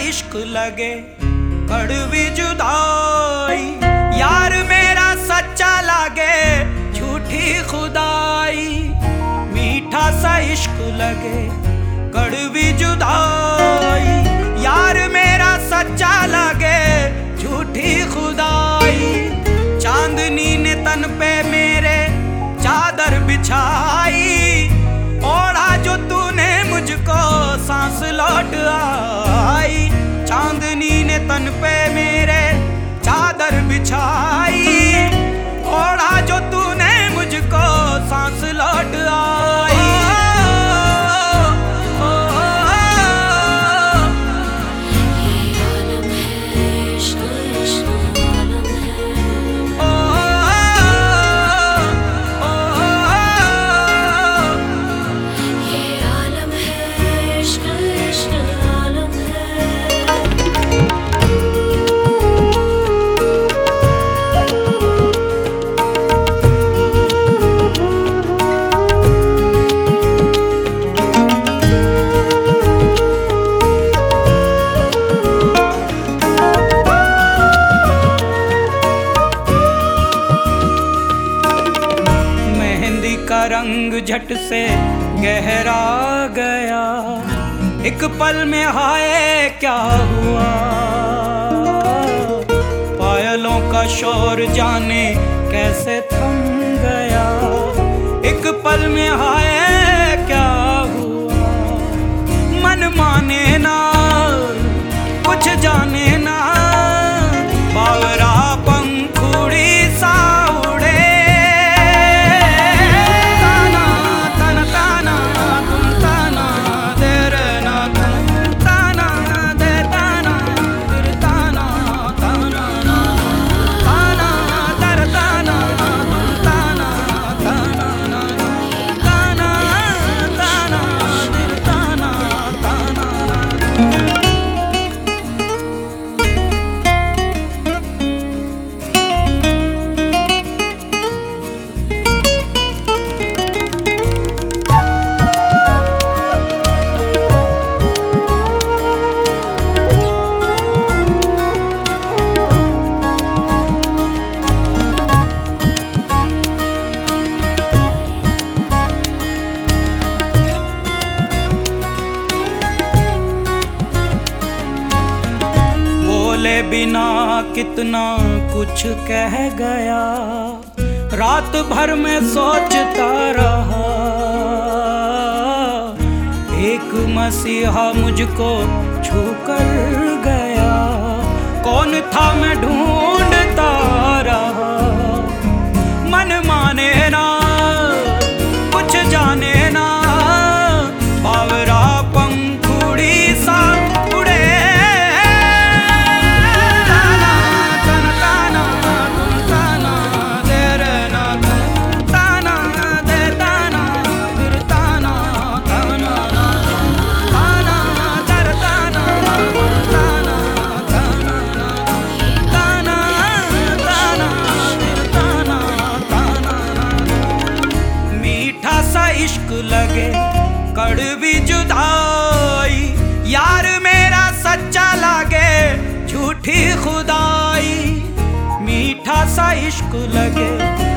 इश्क लगे कड़वी जुदाई, यार मेरा सच्चा लगे झूठी खुदाई। मीठा सा इश्क लगे कड़वी जुदाई, यार मेरा सच्चा लगे झूठी खुदाई। चांदनी ने तन पे मेरे चादर बिछाई, ओढ़ा जो तूने मुझको सांस लौट आई। चांदनी ने तन पे मेरे चादर बिछाई, ओढ़ा जो तूने मुझको सांस लौट आई। का रंग झट से गहरा गया, एक पल में हाय क्या हुआ। पायलों का शोर जाने कैसे थम गया, एक पल में हाय क्या हुआ। मन माने ना कुछ जाने ना, बावरा पंखुड़ी सा उड़े। बोले बिना कितना कुछ कह गया, रात भर में सोचता रहा। एक मसीहा मुझको छू कर गया, कौन था मैं ढूंढता रहा। मन माने ना कुछ जाने ना, बावरा पंखुड़ी सा उड़े। इश्क लगे कड़वी जुदाई, यार मेरा सच्चा लगे झूठी खुदाई। मीठा सा इश्क लगे